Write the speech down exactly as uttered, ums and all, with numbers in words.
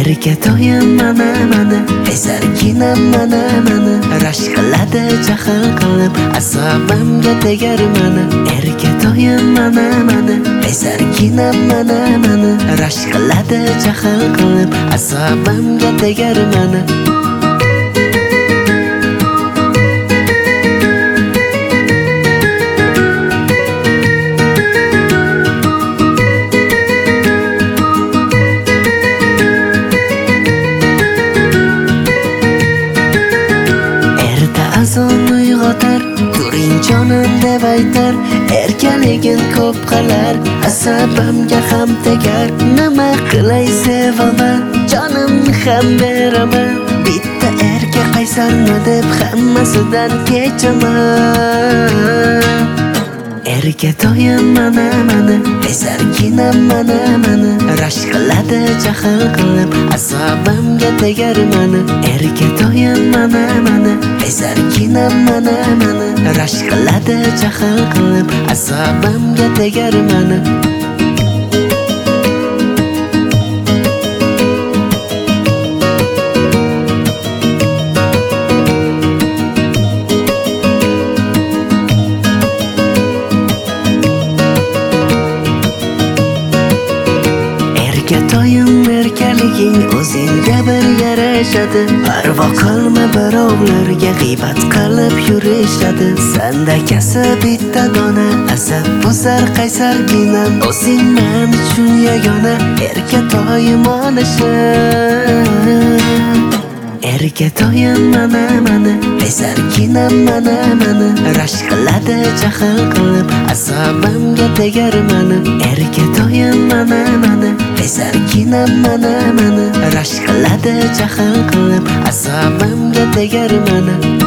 Erkatoyim mana mana, esarkinam mana mana, rashk qiladi jahl qilib, asabimga tegar mana. Erkatoyim mana mana, esarkinam mana mana, rashk qiladi jahl qilib, asabimga tegar mana. Azon uyg'otar, turing jonim deb aytar, erkaligin ko'p qilar, asabimga ham tegar. Nima qilay sevaman, jonimni ham beraman, bitta erka qaysarmi deb hammasidan kechaman. Erkatoyim mana mana, esarkinam mana mana, rashk qiladi jahl qilib, asabimga tegar mana. Erkatoyim mana mana, esarkinam mana mana, rashk qiladi jahl qilib, asabimga tegar mana. Erkatoyim erkaliging o'zingga bir yarashadi, parvo qilma birovlarga g'iybat qilib yurishadi. Senda kasb bitta dona, asab buzar qaysarginam, o'zing men uchun yagona, erkatoyim onashim. Erkatoyim mana mana, esarkinam mana mana, rashk qiladi jahl qilib, asabimga tegar mana. Erkatoyim mana mana, esarkinam mana mana, rashk qiladi jahl qilib, asabimga tegar mana.